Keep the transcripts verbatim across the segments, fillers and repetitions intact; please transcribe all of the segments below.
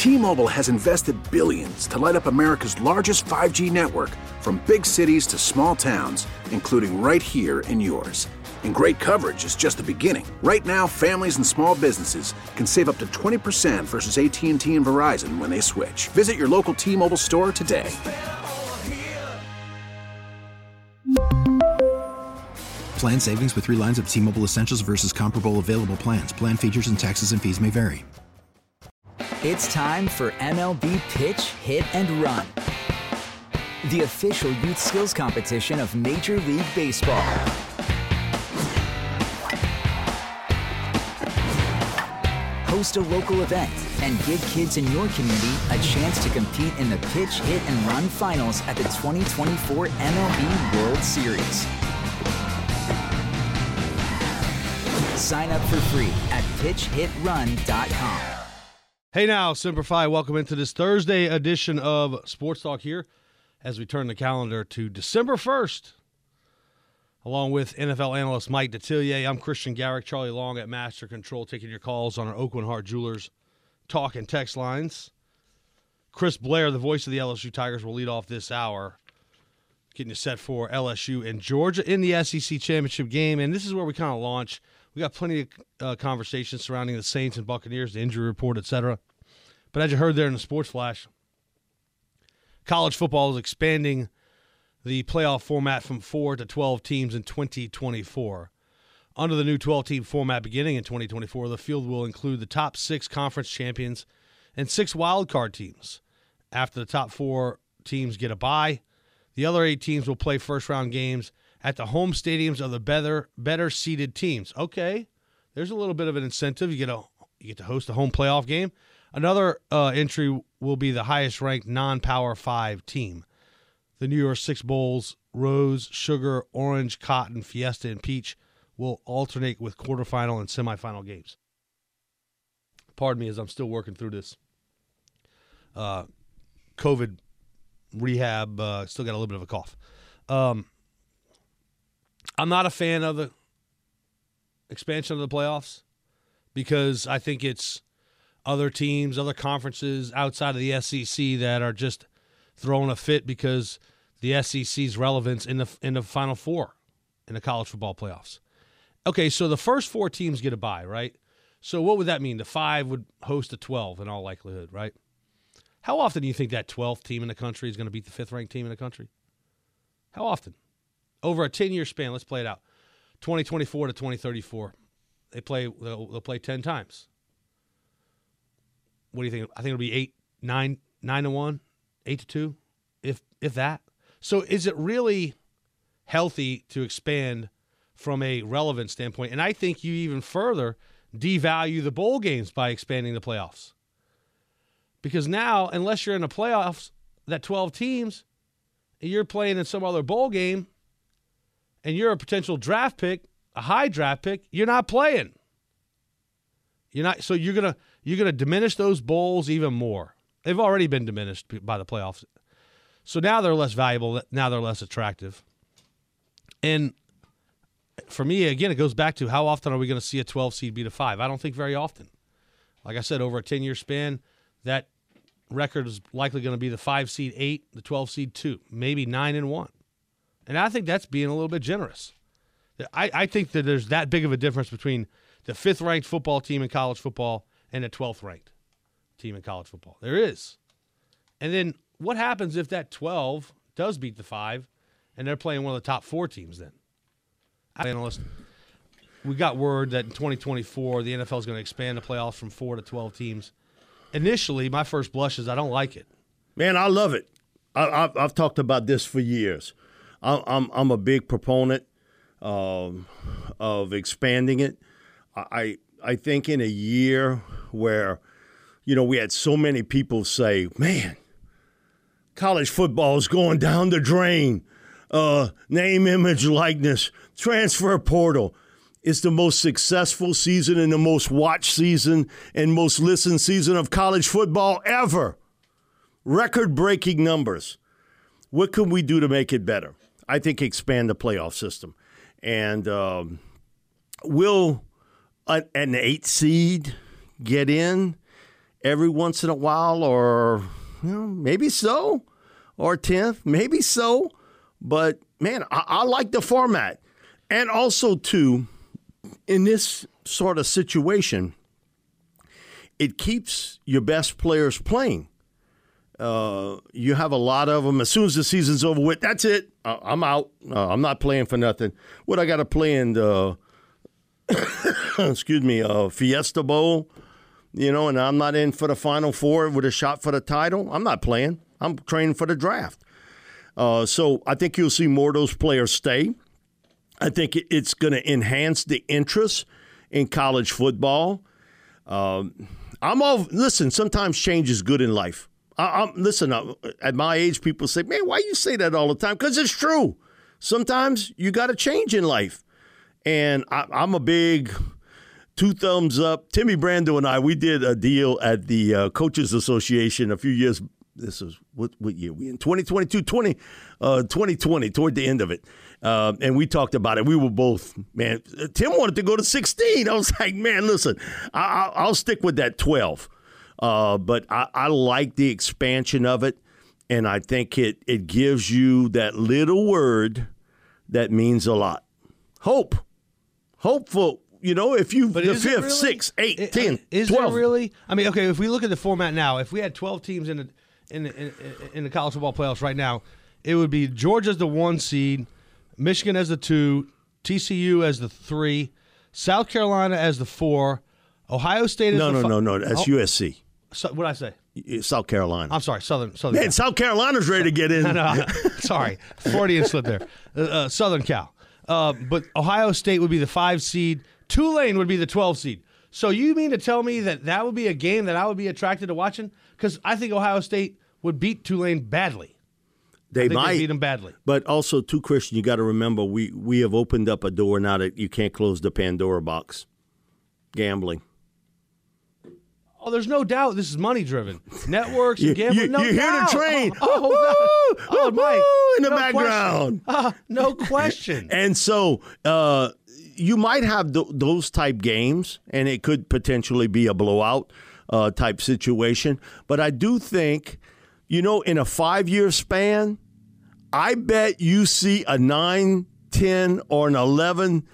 T-Mobile has invested billions to light up America's largest five G network, from big cities to small towns, including right here in yours. And great coverage is just the beginning. Right now, families and small businesses can save up to twenty percent versus A T and T and Verizon when they switch. Visit your local T-Mobile store today. Plan savings with three lines of T-Mobile Essentials versus comparable available plans. Plan features and taxes and fees may vary. It's time for M L B Pitch, Hit, and Run, the official youth skills competition of Major League Baseball. Host a local event and give kids in your community a chance to compete in the Pitch, Hit, and Run finals at the twenty twenty-four M L B World Series. Sign up for free at pitch hit run dot com. Hey now, Semper Fi, welcome into this Thursday edition of Sports Talk here as we turn the calendar to December first. Along with N F L analyst Mike Detillier, I'm Christian Garrick, Charlie Long at Master Control, taking your calls on our Oakland Heart Jewelers talk and text lines. Chris Blair, the voice of the L S U Tigers, will lead off this hour, getting you set for L S U and Georgia in the S E C championship game. And this is where we kind of launch. We got plenty of uh, conversations surrounding the Saints and Buccaneers, the injury report, et cetera. But as you heard there in the Sports Flash, college football is expanding the playoff format from four to twelve teams in twenty twenty-four. Under the new twelve-team format beginning in twenty twenty-four, the field will include the top six conference champions and six wildcard teams. After the top four teams get a bye, the other eight teams will play first-round games at the home stadiums of the better better seeded teams. Okay, there's a little bit of an incentive. You get a you get to host a home playoff game. Another uh, entry will be the highest-ranked non-Power Five team. The New Year's Six Bowls, Rose, Sugar, Orange, Cotton, Fiesta, and Peach will alternate with quarterfinal and semifinal games. Pardon me as I'm still working through this uh, COVID rehab. Uh, still got a little bit of a cough. Um, I'm not a fan of the expansion of the playoffs because I think it's other teams, other conferences outside of the S E C that are just throwing a fit because the S E C's relevance in the in the Final Four in the college football playoffs. Okay, so the first four teams get a bye, right? So what would that mean? The five would host the twelve in all likelihood, right? How often do you think that twelfth team in the country is going to beat the fifth-ranked team in the country? How often? Over a ten-year span, let's play it out. twenty twenty-four to twenty thirty-four, they play. They'll, they'll play ten times. What do you think? I think it'll be eight, nine, nine to one, eight to two, if if that. So is it really healthy to expand from a relevance standpoint? And I think you even further devalue the bowl games by expanding the playoffs. Because now, unless you're in the playoffs, that twelve teams, and you're playing in some other bowl game, and you're a potential draft pick, a high draft pick, you're not playing. You're not. So you're gonna you're gonna diminish those bowls even more. They've already been diminished by the playoffs. So now they're less valuable. Now they're less attractive. And for me, again, it goes back to how often are we going to see a twelve seed beat a five? I don't think very often. Like I said, over a ten-year span, that record is likely going to be the five seed eight, the twelve seed two, maybe nine and one. And I think that's being a little bit generous. I, I think that there's that big of a difference between the fifth-ranked football team in college football and the twelfth-ranked team in college football. There is. And then what happens if that twelve does beat the five and they're playing one of the top four teams then? Analyst, we got word that in twenty twenty-four the N F L is going to expand the playoffs from four to twelve teams. Initially, my first blush is I don't like it. Man, I love it. I, I've, I've talked about this for years. I'm I'm, I'm a big proponent um, of expanding it. I I think in a year where, you know, we had so many people say, man, college football is going down the drain. Uh, name, image, likeness, transfer portal. It's the most successful season and the most watched season and most listened season of college football ever. Record-breaking numbers. What can we do to make it better? I think expand the playoff system. And um, will a, an eight seed get in every once in a while, or you know, maybe so, or tenth, maybe so. But, man, I, I like the format. And also, too, in this sort of situation, it keeps your best players playing. Uh, you have a lot of them. As soon as the season's over with, that's it. Uh, I'm out. Uh, I'm not playing for nothing. What I got to play in the, excuse me, uh, Fiesta Bowl, you know, and I'm not in for the Final Four with a shot for the title. I'm not playing. I'm training for the draft. Uh, so I think you'll see more of those players stay. I think it's going to enhance the interest in college football. Um, I'm all listen. Sometimes change is good in life. I, I'm listen. I, at my age, people say, "Man, why you say that all the time?" Because it's true. Sometimes you got to change in life, and I, I'm a big two thumbs up. Timmy Brando and I, we did a deal at the uh, Coaches Association a few years. This is what what year? We in twenty twenty-two, twenty, uh, twenty twenty, toward the end of it. Uh, and we talked about it. We were both, man, Tim wanted to go to sixteen. I was like, man, listen, I, I'll stick with that twelve. Uh, but I, I like the expansion of it, and I think it, it gives you that little word that means a lot. Hope. Hopeful. You know, if you, but the fifth, really? sixth, eighth, it, ten, is twelve. There really? I mean, okay, if we look at the format now, if we had twelve teams in the, in the, in, in the college football playoffs right now, it would be Georgia's the one seed, Michigan as the two, T C U as the three, South Carolina as the four, Ohio State as no, the no, five. No, no, no, that's oh, U S C. So, what did I say? South Carolina. I'm sorry, Southern. Southern Man, Cal. South Carolina's ready to get in. no, no, sorry, Freudian slip there. Uh, uh, Southern Cal. Uh, but Ohio State would be the five seed. Tulane would be the twelve seed. So you mean to tell me that that would be a game that I would be attracted to watching? Because I think Ohio State would beat Tulane badly. They might beat them badly. But also, too, Christian, you got to remember we, we have opened up a door now that you can't close the Pandora box. Gambling. Oh, there's no doubt this is money-driven. Networks and you, gambling, you, no you doubt. hear the train. Oh, oh, oh, oh Mike. In the no background. Uh, no question. And so uh, you might have th- those type games, and it could potentially be a blowout uh, type situation. But I do think, you know, in a five-year span, I bet you see a nine, ten, or an eleven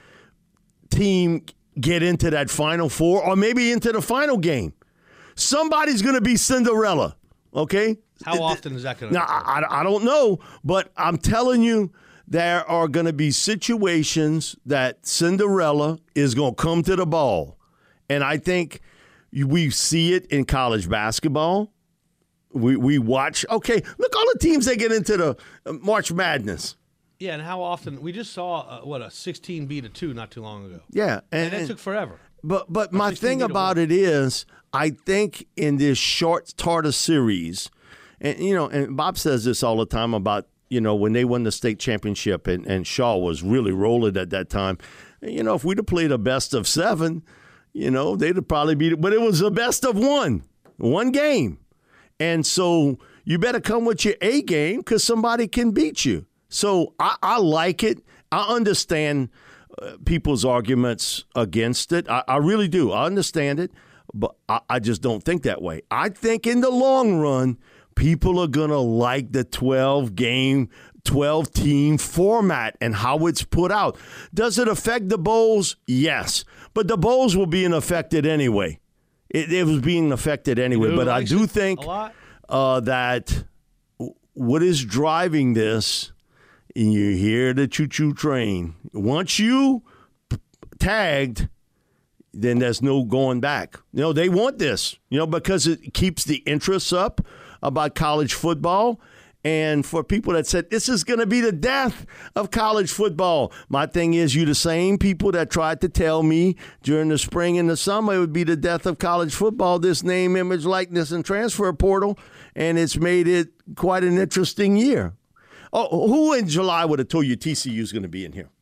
team get into that Final Four or maybe into the final game. Somebody's going to be Cinderella, okay? How often is that going to Now, I, I don't know, but I'm telling you, there are going to be situations that Cinderella is going to come to the ball. And I think we see it in college basketball. We we watch, okay, look, all the teams that get into the March Madness. Yeah, and how often? We just saw, uh, what, a sixteen beat a two not too long ago. Yeah. And, and that took forever. But but my thing about it is, I think in this short Tartar series, and you know, and Bob says this all the time about, you know, when they won the state championship and, and Shaw was really rolling at that time. You know, if we'd have played a best of seven, you know, they'd have probably beat it. But it was a best of one, one game. And so you better come with your A game because somebody can beat you. So I, I like it. I understand uh, people's arguments against it. I, I really do. I understand it. But I, I just don't think that way. I think in the long run, people are going to like the twelve-game, twelve-team format and how it's put out. Does it affect the bowls? Yes. But the bowls were being affected anyway. It, it was being affected anyway. But I do think uh, that what is driving this, and you hear the choo-choo train, once you p- tagged, then there's no going back. You know, they want this, you know, because it keeps the interest up about college football. And for people that said, this is going to be the death of college football, my thing is, you the same people that tried to tell me during the spring and the summer it would be the death of college football, this name, image, likeness, and transfer portal, and it's made it quite an interesting year. Oh, who in July would have told you T C U is going to be in here?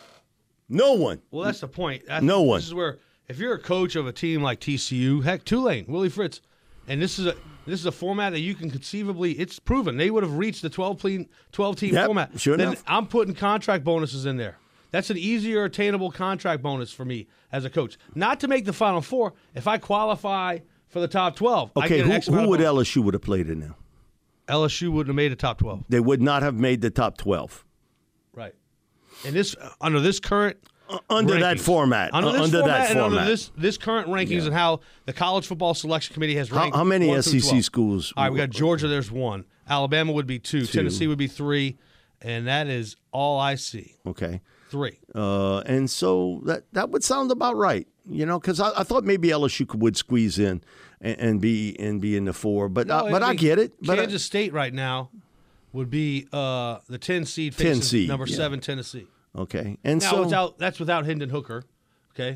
No one. Well, that's the point. I no one. This is where, if you're a coach of a team like T C U, heck, Tulane, Willie Fritz, and this is a this is a format that you can conceivably, it's proven they would have reached the twelve-team yep, format. Sure then enough. I'm putting contract bonuses in there. That's an easier attainable contract bonus for me as a coach. Not to make the Final Four. If I qualify for the top twelve. I Okay, get an who, X amount who of would votes. L S U would have played in now? L S U wouldn't have made the top twelve. They would not have made the top twelve. Right. And this under this current Uh, under rankings, that format. under, uh, this under format that and format. under this this current rankings Yeah. and how the College Football Selection Committee has how, ranked. how many one S through E C twelve. schools? All right, we got Georgia. There's one. Alabama would be two. Two. Tennessee would be three, and that is all I see. Okay. Three. Uh, and so that that would sound about right, you know, because I, I thought maybe L S U could, would squeeze in and, and be and be in the four, but No, uh, but I I mean, get it. But Kansas I, State right now would be uh, the ten seed ten facing seed, number yeah. seven Tennessee. okay, and Now so without that's without Hendon Hooker. Okay.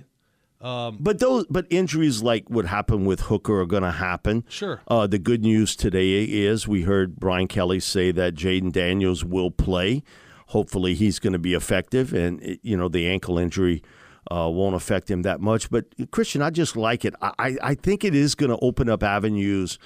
but those but injuries like what happened with Hooker are going to happen. Sure. Uh, the good news today is we heard Brian Kelly say that Jaden Daniels will play. Hopefully he's going to be effective, and it, you know the ankle injury uh, won't affect him that much. But Christian, I just like it. I, I think it is going to open up avenues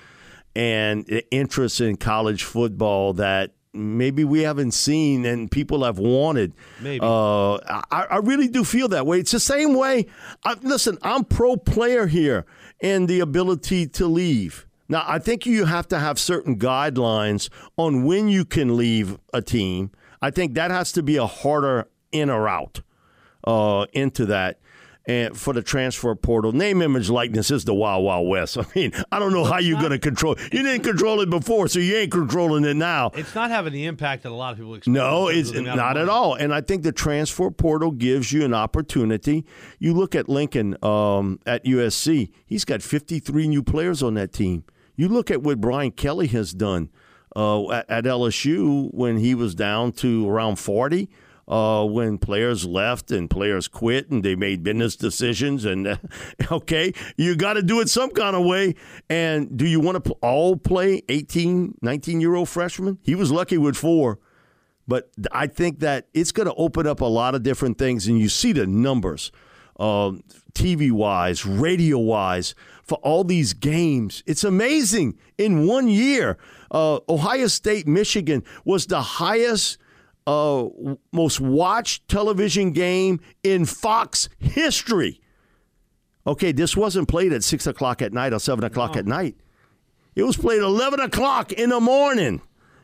and interest in college football that maybe we haven't seen and people have wanted. Maybe. Uh, I, I really do feel that way. It's the same way. I, listen, I'm pro player here and the ability to leave. Now, I think you have to have certain guidelines on when you can leave a team. I think that has to be a harder in or out uh, into that. And for the transfer portal, name, image, likeness is the Wild Wild West. I mean, I don't know how you're going to control it. You didn't control it before, so you ain't controlling it now. It's not having the impact that a lot of people expect. No, in terms it's of the amount of not at money. all. And I think the transfer portal gives you an opportunity. You look at Lincoln um, at U S C, he's got fifty-three new players on that team. You look at what Brian Kelly has done uh, at, at L S U when he was down to around forty. Uh, when players left and players quit and they made business decisions and, uh, okay, you got to do it some kind of way. And do you want to pl- all play eighteen, nineteen-year-old freshmen? He was lucky with four. But I think that it's going to open up a lot of different things. And you see the numbers, uh, T V-wise, radio-wise, for all these games. It's amazing. In one year, uh, Ohio State, Michigan was the highest Uh, most watched television game in Fox history. Okay, this wasn't played at six o'clock at night or seven o'clock No. at night. It was played at eleven o'clock in the morning.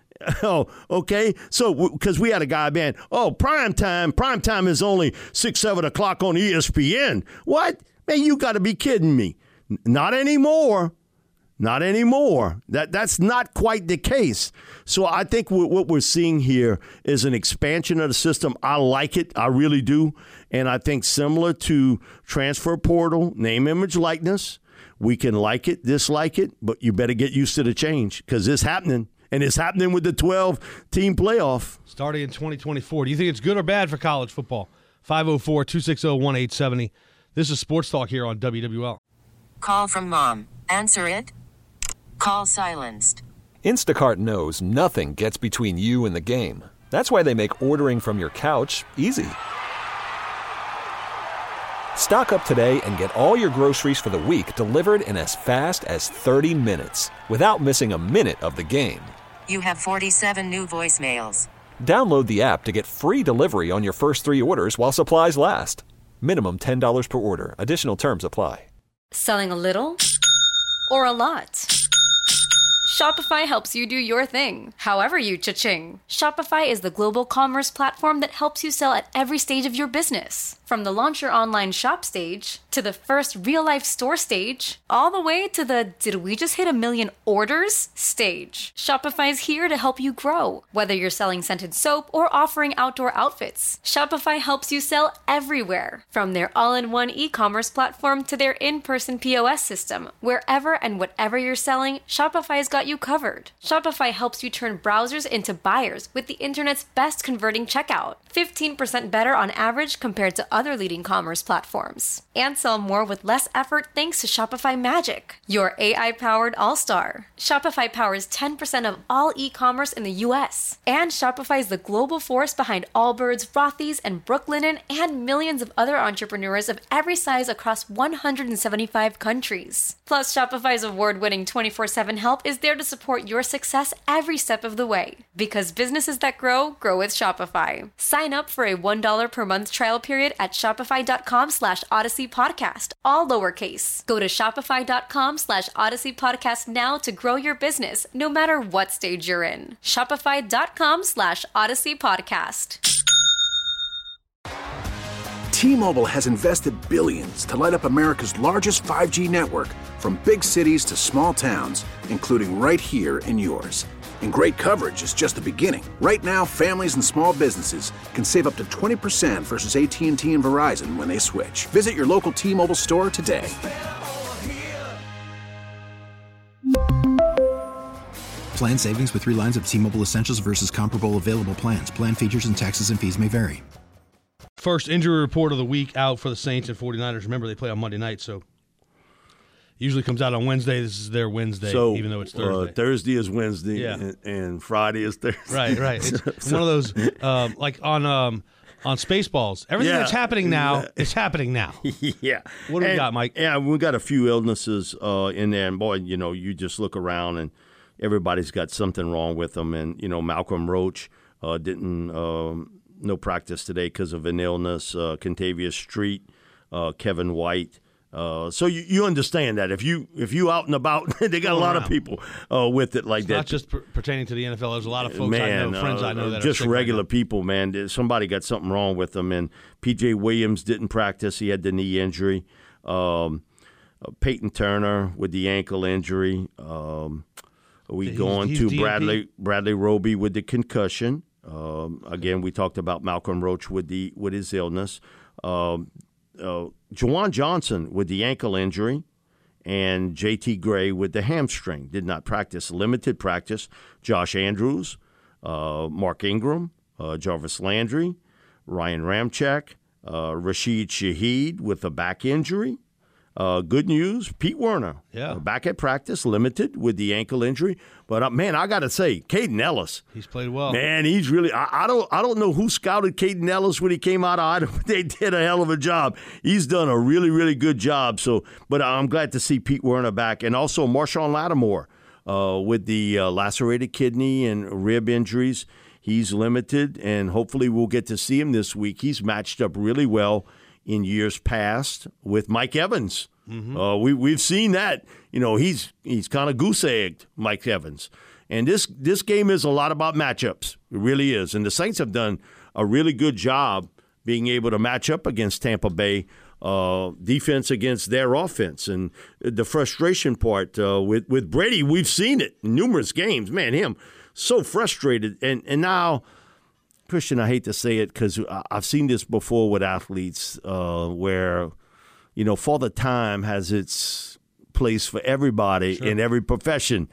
Oh, okay. So, because we had a guy banned, oh, prime time, prime time is only six, seven o'clock on E S P N. What? Man, you got to be kidding me. N- Not anymore. Not anymore. That That's not quite the case. So I think w- what we're seeing here is an expansion of the system. I like it. I really do. And I think similar to transfer portal, name, image, likeness, we can like it, dislike it, but you better get used to the change because it's happening. And it's happening with the twelve-team playoff. Starting in twenty twenty-four. Do you think it's good or bad for college football? five oh four, two six oh, one eight seven oh. This is Sports Talk here on W W L. Call from mom. Answer it. Call silenced. Instacart knows nothing gets between you and the game. That's why they make ordering from your couch easy. Stock up today and get all your groceries for the week delivered in as fast as thirty minutes without missing a minute of the game. You have forty-seven new voicemails. Download the app to get free delivery on your first three orders while supplies last. Minimum ten dollars per order. Additional terms apply. Selling a little or a lot? Shopify helps you do your thing, however you cha-ching. Shopify is the global commerce platform that helps you sell at every stage of your business. From the launch your online shop stage, to the first real-life store stage, all the way to the did we just hit a million orders stage. Shopify is here to help you grow. Whether you're selling scented soap or offering outdoor outfits, Shopify helps you sell everywhere. From their all-in-one e-commerce platform to their in-person P O S system, wherever and whatever you're selling, Shopify's got you covered. Shopify helps you turn browsers into buyers with the internet's best converting checkout. fifteen percent better on average compared to other leading commerce platforms. And sell more with less effort thanks to Shopify Magic, your A I-powered all-star. Shopify powers ten percent of all e-commerce in the U S. And Shopify is the global force behind Allbirds, Rothy's, and Brooklinen, and millions of other entrepreneurs of every size across one hundred seventy-five countries. Plus, Shopify's award-winning twenty-four seven help is there to support your success every step of the way. Because businesses that grow, grow with Shopify. Sign up for a one dollar per month trial period at shopify.com slash Odyssey Podcast, all lowercase. Go to shopify.com slash Odyssey Podcast now to grow your business, no matter what stage you're in. Shopify.com slash Odyssey Podcast. T-Mobile has invested billions to light up America's largest five G network, from big cities to small towns, including right here in yours. And great coverage is just the beginning. Right now, families and small businesses can save up to twenty percent versus A T and T and Verizon when they switch. Visit your local T-Mobile store today. Plan savings with three lines of T-Mobile Essentials versus comparable available plans. Plan features and taxes and fees may vary. First injury report of the week out for the Saints and 49ers. Remember, they play on Monday night, so usually comes out on Wednesday. This is their Wednesday, so, even though it's Thursday. Uh, Thursday is Wednesday, yeah. and, and Friday is Thursday. Right, right. It's one of those, um, like on um, on Spaceballs. Everything yeah. that's happening now is happening now. yeah. What do and, we got, Mike? Yeah, we got a few illnesses uh, in there, and boy, you know, you just look around and everybody's got something wrong with them. And you know, Malcolm Roach uh, didn't. Um, No practice today because of an illness. Uh, Contavious Street, uh, Kevin White. Uh, so you, you understand that if you if you out and about, they got a lot of people uh, with it like it's that. Not just per- pertaining to the N F L. There's a lot of folks man, I know, friends uh, I know that just are sick regular right people. Man, somebody got something wrong with them. And P J Williams didn't practice; he had the knee injury. Um, uh, Peyton Turner with the ankle injury. Um, we He's- going he's to D N P. Bradley Bradley Roby with the concussion. Um, again, we talked about Malcolm Roach with the with his illness. Um, uh, Juwan Johnson with the ankle injury, and J T Gray with the hamstring did not practice. Limited practice. Josh Andrews, uh, Mark Ingram, uh, Jarvis Landry, Ryan Ramczyk, uh, Rashid Shaheed with a back injury. Uh, good news, Pete Werner, Yeah. uh, back at practice, limited with the ankle injury. But uh, man, I got to say, Caden Ellis, He's played well. man, he's really. I, I don't, I don't know who scouted Caden Ellis when he came out of Idaho. But they did a hell of a job. He's done a really, really good job. So, but I'm glad to see Pete Werner back, and also Marshawn Lattimore uh, with the uh, lacerated kidney and rib injuries. He's limited, and hopefully we'll get to see him this week. He's matched up really well in years past with Mike Evans. Mm-hmm. Uh, we we've seen that. You know, he's he's kind of goose egged, Mike Evans. And this this game is a lot about matchups. It really is. And the Saints have done a really good job being able to match up against Tampa Bay uh, defense against their offense. And the frustration part uh, with with Brady, we've seen it in numerous games. Man, him so frustrated. And and now, Christian, I hate to say it because I've seen this before with athletes uh, where, you know, Father Time has its place for everybody Sure. in every profession.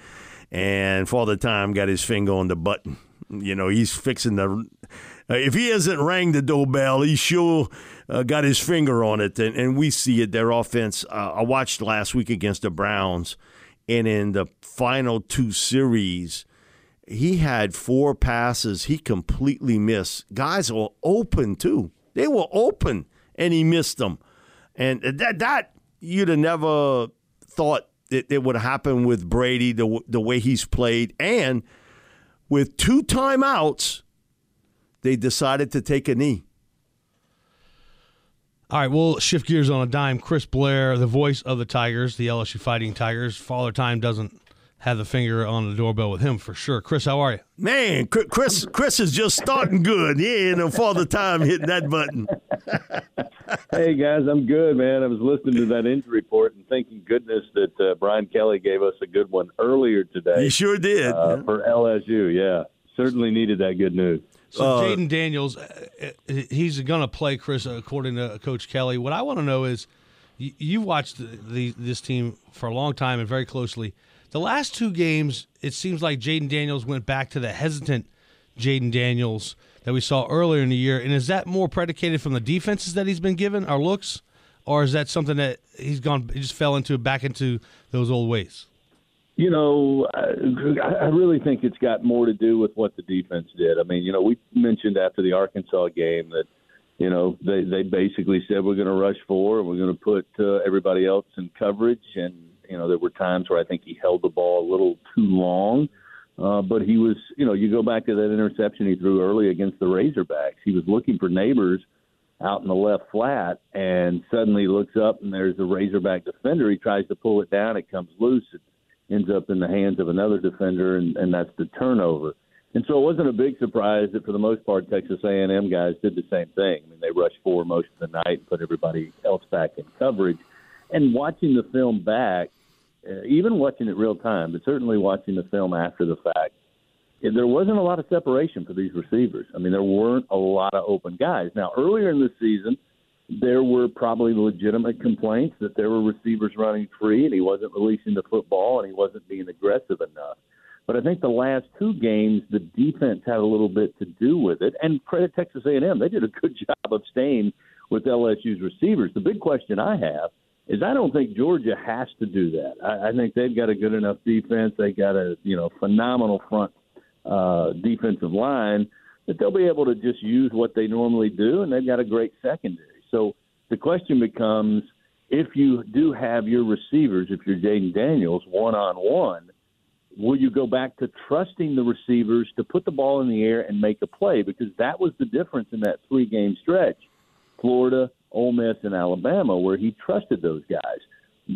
And Father Time got his finger on the button. You know, he's fixing the uh, – if he hasn't rang the doorbell, he sure uh, got his finger on it. And, and we see it, their offense. Uh, I watched last week against the Browns, and in the final two series – he had four passes he completely missed. Guys were open, too. They were open, and he missed them. And that, that you'd have never thought it, it would happen with Brady, the, the way he's played. And with two timeouts, they decided to take a knee. All right, we'll shift gears on a dime. Chris Blair, the voice of the Tigers, the L S U Fighting Tigers. Father Time doesn't have the finger on the doorbell with him for sure. Chris, how are you? Man, Chris Chris is just starting good. He ain't no Father Time hitting that button. Hey, guys, I'm good, man. I was listening to that injury report and thinking, goodness, that uh, Brian Kelly gave us a good one earlier today. He sure did. Uh, for L S U, yeah. Certainly needed that good news. So Uh, Jaden Daniels, uh, he's going to play, Chris, according to Coach Kelly. What I want to know is, you, you've watched the, the, this team for a long time and very closely. The last two games, it seems like Jaden Daniels went back to the hesitant Jaden Daniels that we saw earlier in the year. And is that more predicated from the defenses that he's been given, our looks, or is that something that he's gone, he just fell into, back into those old ways? You know, I, I really think it's got more to do with what the defense did. I mean, you know, we mentioned after the Arkansas game that, you know, they, they basically said we're going to rush four and we're going to put uh, everybody else in coverage. And, You know, there were times where I think he held the ball a little too long. Uh, but he was, you know, you go back to that interception he threw early against the Razorbacks. He was looking for Neighbors out in the left flat, and suddenly looks up, and there's a Razorback defender. He tries to pull it down. It comes loose. It ends up in the hands of another defender, and, and that's the turnover. And so it wasn't a big surprise that, for the most part, Texas A and M guys did the same thing. I mean, they rushed forward most of the night and put everybody else back in coverage. And watching the film back, uh, even watching it real time, but certainly watching the film after the fact, there wasn't a lot of separation for these receivers. I mean, there weren't a lot of open guys. Now, earlier in the season, there were probably legitimate complaints that there were receivers running free and he wasn't releasing the football and he wasn't being aggressive enough. But I think the last two games, the defense had a little bit to do with it. And credit Texas A and M. They did a good job of staying with L S U's receivers. The big question I have is I don't think Georgia has to do that. I, I think they've got a good enough defense. They got a you know phenomenal front uh, defensive line that they'll be able to just use what they normally do, and they've got a great secondary. So the question becomes, if you do have your receivers, if you're Jaden Daniels, one-on-one, will you go back to trusting the receivers to put the ball in the air and make a play? Because that was the difference in that three-game stretch. Florida, Ole Miss, and Alabama, where he trusted those guys.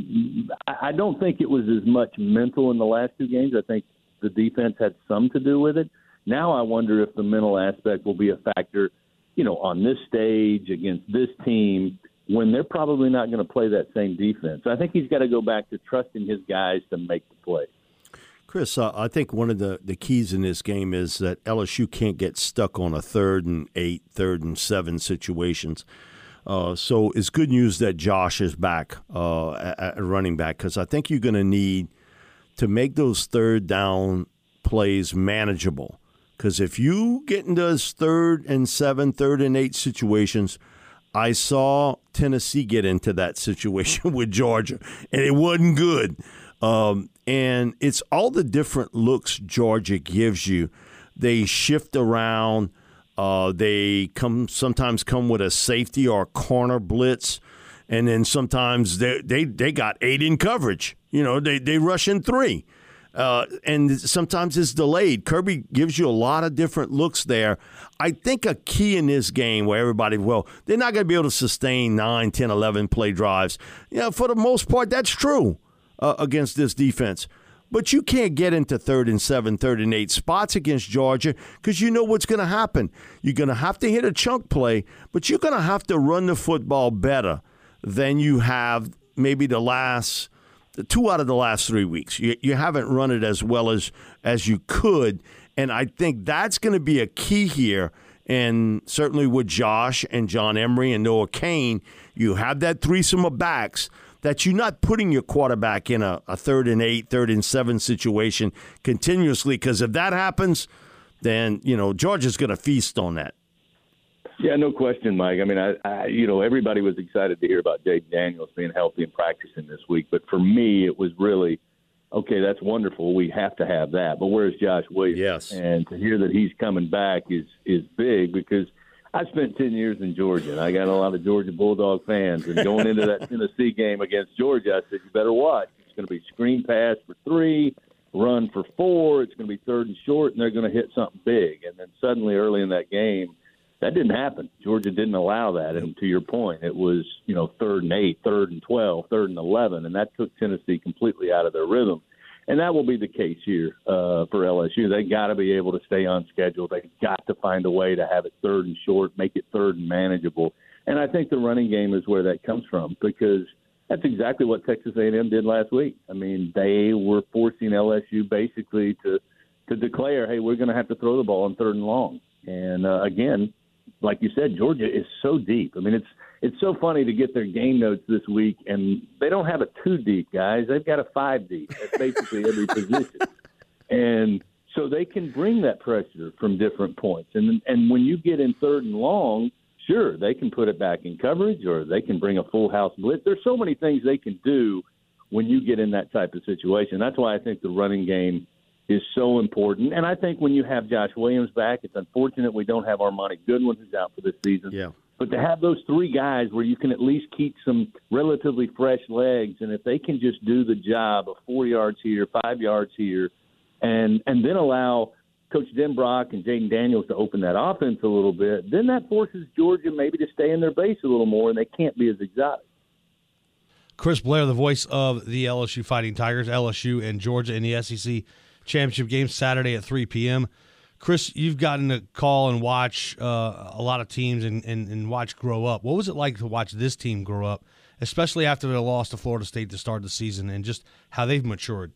I don't think it was as much mental in the last two games. I think the defense had some to do with it. Now I wonder if the mental aspect will be a factor, you know, on this stage against this team when they're probably not going to play that same defense. I think he's got to go back to trusting his guys to make the play. Chris, uh, I think one of the, the keys in this game is that L S U can't get stuck on a third and eight, third and seven situations. Uh, so it's good news that Josh is back uh, at, at running back, because I think you're going to need to make those third down plays manageable. Because if you get into those third and seven, third and eight situations, I saw Tennessee get into that situation with Georgia, and it wasn't good. Um, and it's all the different looks Georgia gives you. They shift around. Uh, they come sometimes come with a safety or a corner blitz, and then sometimes they they, they got eight in coverage. You know, they, they rush in three. Uh, and sometimes it's delayed. Kirby gives you a lot of different looks there. I think a key in this game where everybody, well, they're not going to be able to sustain nine, ten, eleven play drives. You know, for the most part, that's true uh, against this defense. But you can't get into third and seven, third and eight spots against Georgia because you know what's going to happen. You're going to have to hit a chunk play, but you're going to have to run the football better than you have maybe the last – two out of the last three weeks. You, you haven't run it as well as, as you could, and I think that's going to be a key here. And certainly with Josh and John Emery and Noah Cain, you have that threesome of backs that you're not putting your quarterback in a, a third and eight, third and seven situation continuously, because if that happens, then, you know, Georgia's going to feast on that. Yeah, no question, Mike. I mean, I, I you know, everybody was excited to hear about Jaden Daniels being healthy and practicing this week. But for me, it was really, okay, that's wonderful. We have to have that. But where's Josh Williams? Yes. And to hear that he's coming back is is big, because I spent ten years in Georgia, and I got a lot of Georgia Bulldog fans. And going into that Tennessee game against Georgia, I said, you better watch. It's going to be screen pass for three, run for four. It's going to be third and short, and they're going to hit something big. And then suddenly early in that game, that didn't happen. Georgia didn't allow that. And to your point, it was, you know, third and eight, third and twelve, third and eleven, and that took Tennessee completely out of their rhythm. And that will be the case here uh, for L S U. They got to be able to stay on schedule. They got to find a way to have it third and short, make it third and manageable. And I think the running game is where that comes from, because that's exactly what Texas A and M did last week. I mean, they were forcing L S U basically to to declare, hey, we're going to have to throw the ball on third and long. And uh, again, like you said, Georgia is so deep. I mean, it's it's so funny to get their game notes this week, and they don't have a two deep, guys. They've got a five deep at basically every position. And so they can bring that pressure from different points. And and when you get in third and long, sure, they can put it back in coverage, or they can bring a full house blitz. There's so many things they can do when you get in that type of situation. That's why I think the running game is so important. And I think when you have Josh Williams back, it's unfortunate we don't have Armani Goodwin, who's out for this season. Yeah. But to have those three guys where you can at least keep some relatively fresh legs, and if they can just do the job of four yards here, five yards here, and and then allow Coach Denbrock and Jaden Daniels to open that offense a little bit, then that forces Georgia maybe to stay in their base a little more, and they can't be as exotic. Chris Blair, the voice of the L S U Fighting Tigers, L S U and Georgia in the S E C Championship game Saturday at three p.m. Chris, you've gotten to call and watch uh, a lot of teams and, and, and watch grow up. What was it like to watch this team grow up, especially after they lost to Florida State to start the season, and just how they've matured?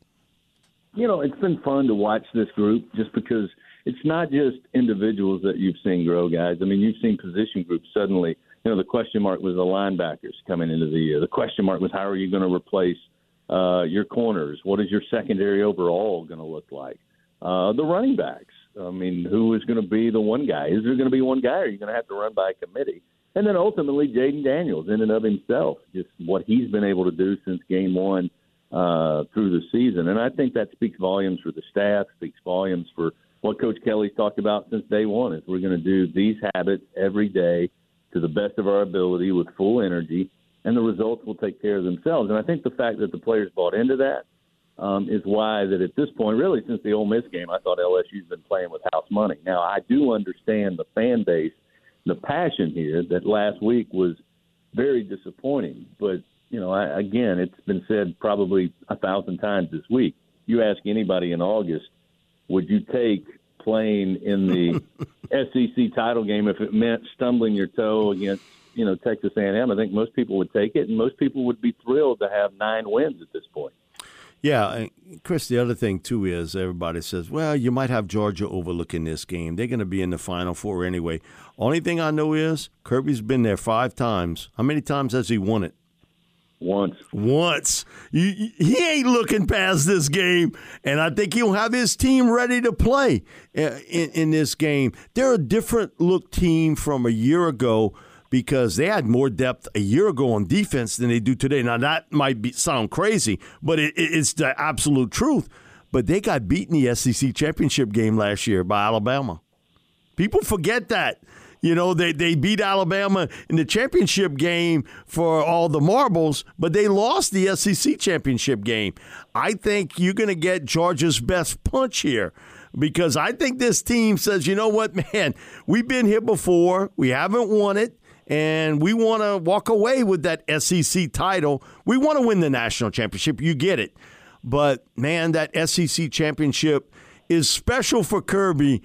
You know, it's been fun to watch this group just because it's not just individuals that you've seen grow, guys. I mean, you've seen position groups suddenly. You know, the question mark was the linebackers coming into the year. The question mark was how are you going to replace uh, your corners? What is your secondary overall going to look like? Uh, the running backs. I mean, who is going to be the one guy? Is there going to be one guy, or are you going to have to run by a committee? And then ultimately, Jaden Daniels, in and of himself, just what he's been able to do since game one uh, through the season. And I think that speaks volumes for the staff, speaks volumes for what Coach Kelly's talked about since day one, is we're going to do these habits every day to the best of our ability with full energy, and the results will take care of themselves. And I think the fact that the players bought into that, Um, is why that at this point, really since the Ole Miss game, I thought L S U's been playing with house money. Now, I do understand the fan base, the passion here, that last week was very disappointing. But, you know, I, again, it's been said probably a thousand times this week. You ask anybody in August, would you take playing in the S E C title game if it meant stumbling your toe against, you know, Texas A and M? I think most people would take it, and most people would be thrilled to have nine wins at this point. Yeah, Chris, the other thing, too, is everybody says, well, you might have Georgia overlooking this game. They're going to be in the Final Four anyway. Only thing I know is Kirby's been there five times. How many times has he won it? Once. Once. You, he ain't looking past this game, and I think he'll have his team ready to play in, in this game. They're a different-look team from a year ago, because they had more depth a year ago on defense than they do today. Now, that might be, sound crazy, but it, it's the absolute truth. But they got beat in the S E C championship game last year by Alabama. People forget that. You know, they, they beat Alabama in the championship game for all the marbles, but they lost the S E C championship game. I think you're going to get Georgia's best punch here, because I think this team says, you know what, man, we've been here before. We haven't won it. And we want to walk away with that S E C title. We want to win the national championship. You get it. But, man, that S E C championship is special for Kirby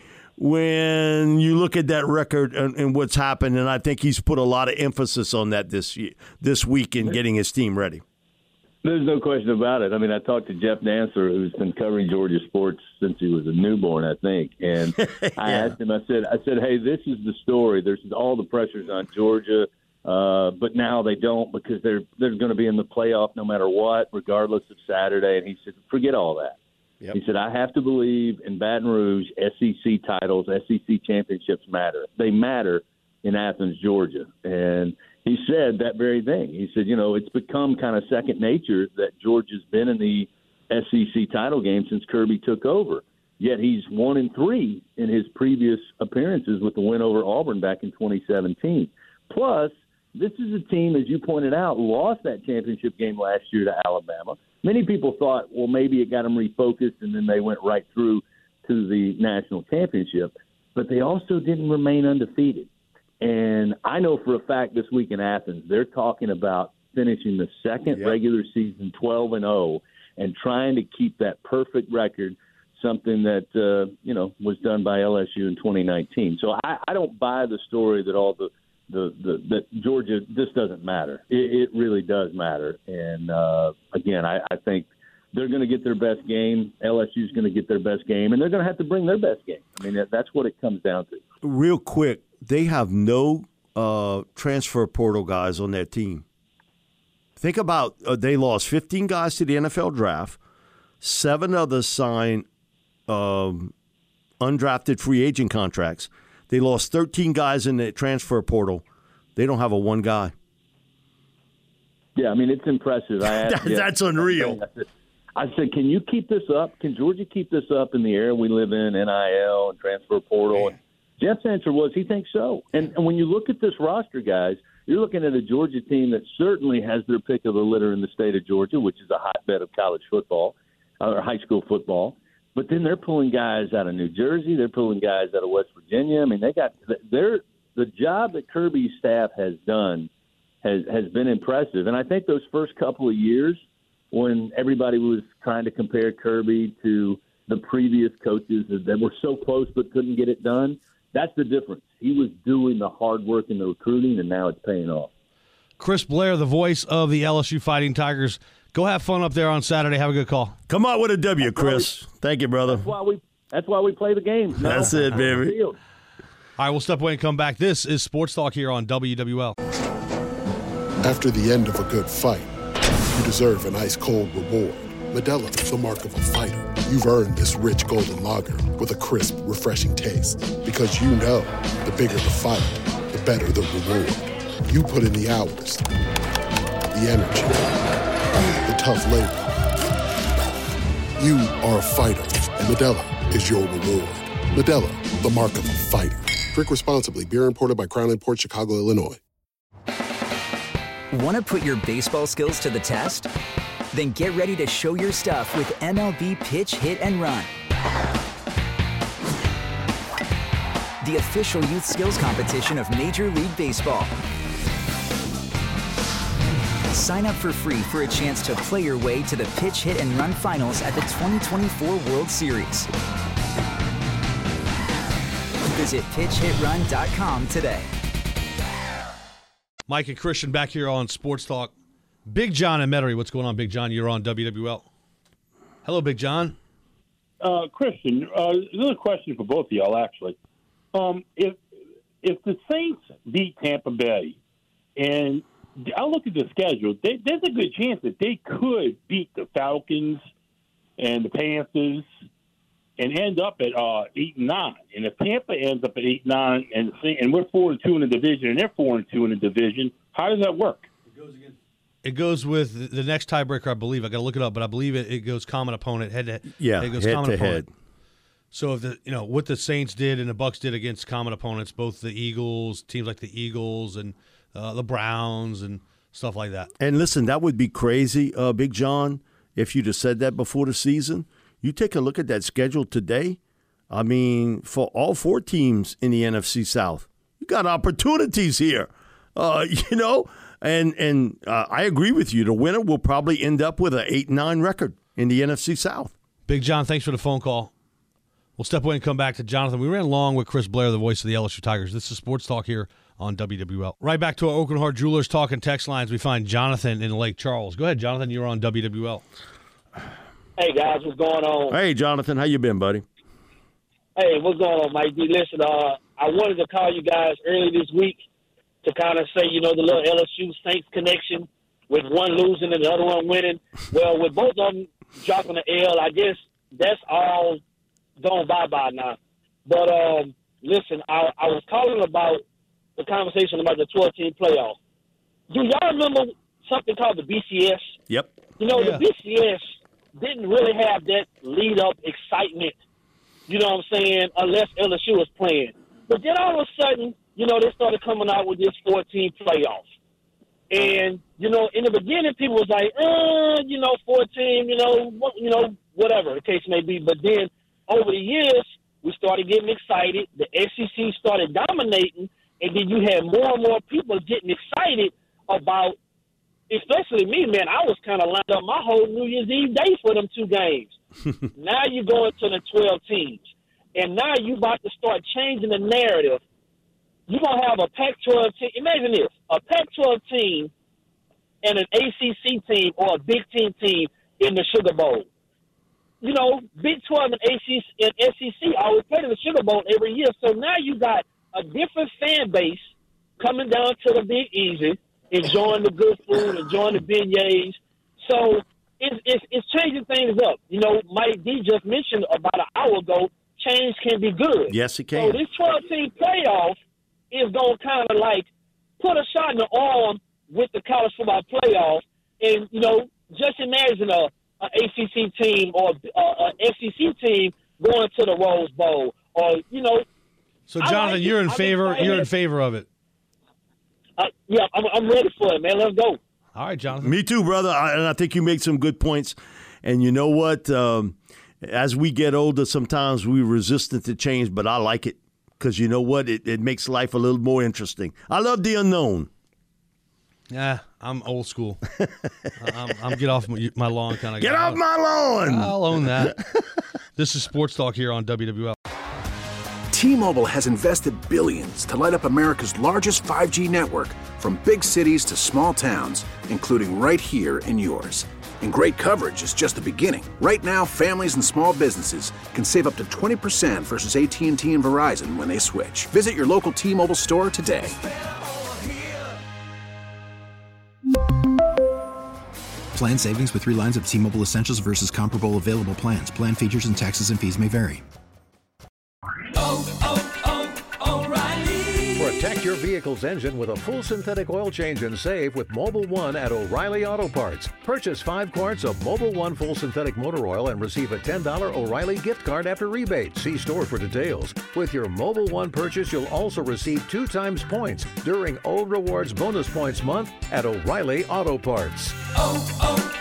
when you look at that record and, and what's happened. And I think he's put a lot of emphasis on that this year, this week in getting his team ready. There's no question about it. I mean, I talked to Jeff Dancer, who's been covering Georgia sports since he was a newborn, I think. And yeah. I asked him, I said, I said, hey, this is the story. There's all the pressures on Georgia, uh, but now they don't, because they're they're going to be in the playoff no matter what, regardless of Saturday. And he said, forget all that. Yep. He said, I have to believe in Baton Rouge, S E C titles, S E C championships matter. They matter in Athens, Georgia. And he said that very thing. He said, you know, it's become kind of second nature that Georgia's been in the S E C title game since Kirby took over. Yet he's one and three in his previous appearances with the win over Auburn back in twenty seventeen. Plus, this is a team, as you pointed out, lost that championship game last year to Alabama. Many people thought, well, maybe it got them refocused, and then they went right through to the national championship. But they also didn't remain undefeated. And I know for a fact this week in Athens, they're talking about finishing the second yep. regular season twelve and oh and trying to keep that perfect record, something that, uh, you know, was done by L S U in twenty nineteen. So I, I don't buy the story that all the, the, the that Georgia, this doesn't matter. It, it really does matter. And, uh, again, I, I think they're going to get their best game. L S U's going to get their best game, and they're going to have to bring their best game. I mean, that, that's what it comes down to. Real quick, they have no uh, transfer portal guys on their team. Think about uh, they lost fifteen guys to the N F L draft. Seven others signed um, undrafted free agent contracts. They lost thirteen guys in the transfer portal. They don't have a one guy. Yeah, I mean, it's impressive. I asked, that, that's yeah, unreal. I said, I said, can you keep this up? Can Georgia keep this up in the era we live in, N I L and transfer portal? And Jeff's answer was he thinks so. And, and when you look at this roster, guys, you're looking at a Georgia team that certainly has their pick of the litter in the state of Georgia, which is a hotbed of college football or high school football. But then they're pulling guys out of New Jersey. They're pulling guys out of West Virginia. I mean, they got they're, the job that Kirby's staff has done has, has been impressive. And I think those first couple of years when everybody was trying to compare Kirby to the previous coaches that were so close but couldn't get it done, that's the difference. He was doing the hard work in the recruiting, and now it's paying off. Chris Blair, the voice of the L S U Fighting Tigers. Go have fun up there on Saturday. Have a good call. Come out with a W, Chris. We, Thank you, brother. That's why we that's why we play the games. No? That's it, baby. All right, we'll step away and come back. This is Sports Talk here on W W L. After the end of a good fight, you deserve an ice-cold reward. Modelo is the mark of a fighter. You've earned this rich golden lager with a crisp, refreshing taste. Because you know, the bigger the fight, the better the reward. You put in the hours, the energy, the tough labor. You are a fighter, and Modelo is your reward. Modelo, the mark of a fighter. Drink responsibly. Beer imported by Crown Imports, Chicago, Illinois. Want to put your baseball skills to the test? Then get ready to show your stuff with M L B Pitch, Hit, and Run. The official youth skills competition of Major League Baseball. Sign up for free for a chance to play your way to the Pitch, Hit, and Run finals at the twenty twenty-four World Series. Visit pitch hit run dot com today. Mike and Christian back here on Sports Talk. Big John and Metairie. What's going on, Big John? You're on W W L. Hello, Big John. Uh, Christian, uh, another question for both of y'all, actually. Um, if if the Saints beat Tampa Bay, and I look at the schedule, they, there's a good chance that they could beat the Falcons and the Panthers and end up at uh, eight and nine. And if Tampa ends up at eight and nine, and and we're four and two in the division, and they're four and two in the division, how does that work? It goes again. It goes with the next tiebreaker, I believe. I got to look it up, but I believe it, it goes common opponent head to head. Yeah, it goes head common to opponent. head. So if the you know what the Saints did and the Bucs did against common opponents, both the Eagles, teams like the Eagles and uh, the Browns and stuff like that. And listen, that would be crazy, uh, Big John, if you'd have said that before the season. You take a look at that schedule today. I mean, for all four teams in the N F C South, you got opportunities here. Uh, you know, and and uh, I agree with you. The winner will probably end up with an eight nine record in the N F C South. Big John, thanks for the phone call. We'll step away and come back to Jonathan. We ran along with Chris Blair, the voice of the L S U Tigers. This is Sports Talk here on W W L. Right back to our Oakland Heart Jewelers talk and text lines. We find Jonathan in Lake Charles. Go ahead, Jonathan. You're on W W L. Hey, guys. What's going on? Hey, Jonathan. How you been, buddy? Hey, what's going on, Mike D? Listen, uh, I wanted to call you guys early this week to kind of say, you know, the little L S U Saints connection with one losing and the other one winning. Well, with both of them dropping the L, I guess that's all gone bye-bye now. But, um, listen, I, I was calling about the conversation about the twelve-team playoff. Do y'all remember something called the B C S? Yep. You know, yeah. the B C S didn't really have that lead-up excitement, you know what I'm saying, unless L S U was playing. But then all of a sudden, you know, they started coming out with this fourteen playoff. And, you know, in the beginning, people was like, uh, you know, fourteen, you know, what, you know, whatever the case may be. But then over the years, we started getting excited. The S E C started dominating. And then you had more and more people getting excited about, especially me, man. I was kind of lined up my whole New Year's Eve day for them two games. Now you're going to the twelve teams. And now you're about to start changing the narrative. You're going to have a Pac twelve team. Imagine this, a Pac twelve team and an A C C team or a Big Ten team in the Sugar Bowl. You know, Big twelve and, A C C, and S E C always play in the Sugar Bowl every year. So now you got a different fan base coming down to the Big Easy, enjoying the good food, enjoying the beignets. So it's, it's, it's changing things up. You know, Mike D just mentioned about an hour ago, change can be good. Yes, it can. So this twelve-team playoff is going to kind of like put a shot in the arm with the college football playoff. And, you know, just imagine a, a A C C team or a, a S E C team going to the Rose Bowl or, you know, So, Jonathan, like you're in I'm favor. excited. You're in favor of it. Uh, yeah, I'm, I'm ready for it, man. Let's go. All right, Jonathan. Me too, brother. I, and I think you make some good points. And you know what? Um, as we get older, sometimes we're resistant to change, but I like it because you know what? It, it makes life a little more interesting. I love the unknown. Yeah, I'm old school. I'm, I'm get off my, my lawn kind of guy. Get off my lawn. I'll own that. This is Sports Talk here on W W L. T-Mobile has invested billions to light up America's largest five G network, from big cities to small towns, including right here in yours. And great coverage is just the beginning. Right now, families and small businesses can save up to twenty percent versus A T and T and Verizon when they switch. Visit your local T-Mobile store today. Plan savings with three lines of T-Mobile Essentials versus comparable available plans. Plan features and taxes and fees may vary. Protect your vehicle's engine with a full synthetic oil change and save with Mobil one at O'Reilly Auto Parts. Purchase five quarts of Mobil one full synthetic motor oil and receive a ten dollars O'Reilly gift card after rebate. See store for details. With your Mobil one purchase, you'll also receive two times points during O Rewards Bonus Points Month at O'Reilly Auto Parts. Oh,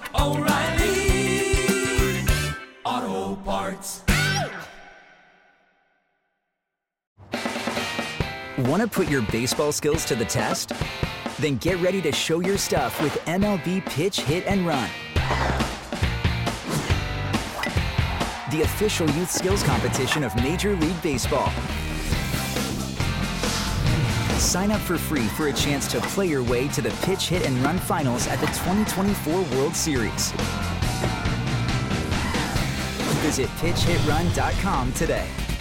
oh, oh, O'Reilly Auto Parts. Want to put your baseball skills to the test? Then get ready to show your stuff with M L B Pitch, Hit, and Run. The official youth skills competition of Major League Baseball. Sign up for free for a chance to play your way to the Pitch, Hit, and Run finals at the twenty twenty-four World Series. Visit pitch hit run dot com today.